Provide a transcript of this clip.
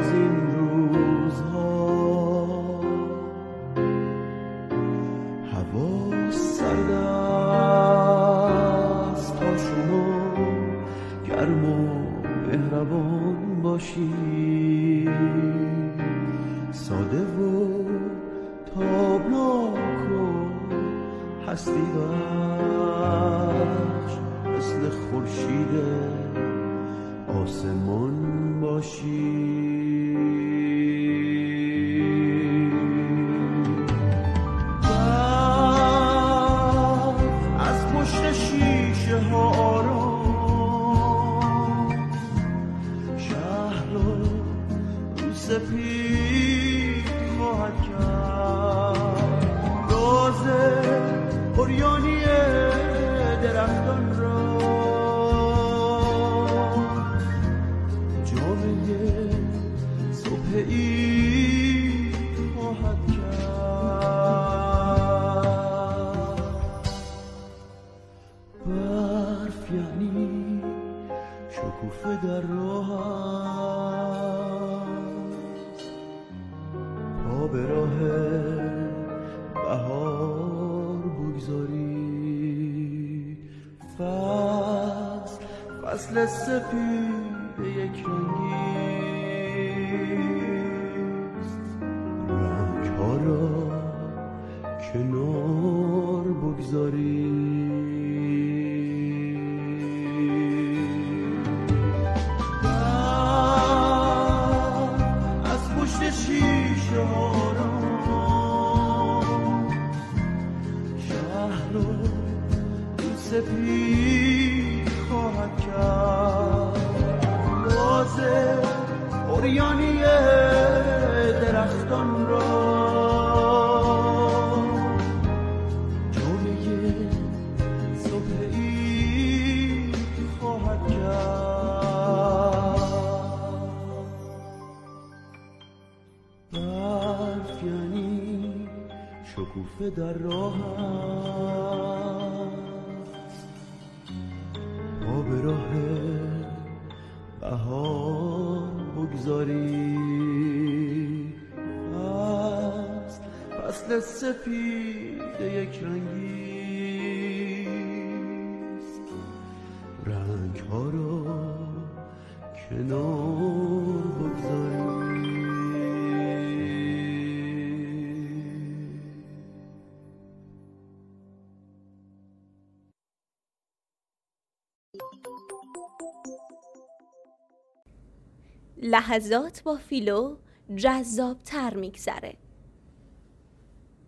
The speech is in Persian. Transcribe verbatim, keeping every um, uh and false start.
از این روزها. هوا سرد است تا شما گرم و مهربان باشی، ساده و تابناک و هستی بخش مثل خورشید آسمان باشی. از پشت شیشه ها آرام شهر رو رو سپید خواهد کرد، راز عریانی درختان را جامعه صبح عید خواهد کرد. برف یعنی شکوفه در راه است، پا به راه بهار بگذاری. فصل فصل سپید یک رنگیست، رنگ ها را کنار بگذاری. از پشت شیشه ها را شهر رو رو سپید خواهد کرد، راز عریانی درختان را جامعه صبح عید خواهد کرد. برف یعنی شکوفه در راه است، پا به راه بهار بگذاری. فصل فصل سپید یک رنگیست، رنگ ها را کنار بگذاری. لحظات با فیلو جذاب تر میگذره.